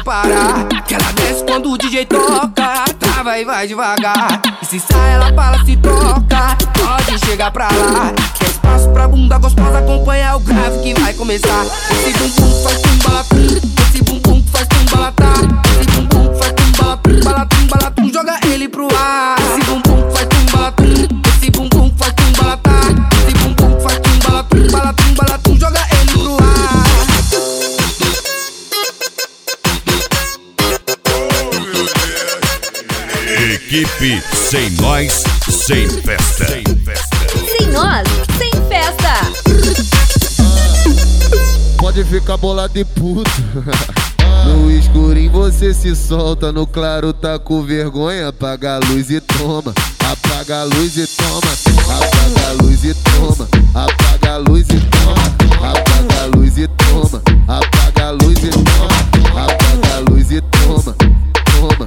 parar. Que ela desce quando o DJ toca, trava e vai devagar. E se sai ela fala, se toca, pode chegar pra lá. Tem espaço pra bunda gostosa, acompanha o grave que vai começar. Esse bumbum faz tumbalatum, esse bumbum faz tumbalatá. Esse bumbum faz tumbalatum, balatum, balatum, joga ele pro ar. Esse bumbum faz tumbalatum, esse bumbum faz tumbalatá. Esse bumbum faz tumbalatum, balatum, balatum, joga ele pro ar. Equipe Sem Nós, Sem Festa. Sem nós, sem festa. Pode ficar bolado e puto. No escurinho você se solta, no claro tá com vergonha. Apaga a luz e toma, apaga a luz e toma, apaga a luz e toma, apaga a luz e toma, apaga a luz e toma, apaga a luz e toma, apaga a luz e toma, toma.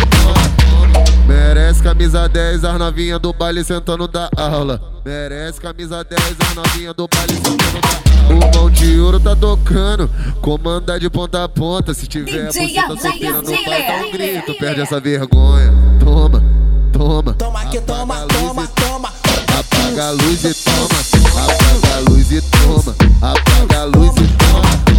Merece camisa 10, as novinha do baile sentando da aula. Merece camisa 10, as novinha do baile sentando da aula. O Mão de Ouro tá tocando, comanda de ponta a ponta. Se tiver a buceta solteira no pai, dá um grito. Perde essa vergonha, toma, toma. Toma que toma, toma, toma. Apaga a luz e toma, apaga a luz e toma, apaga a luz e toma.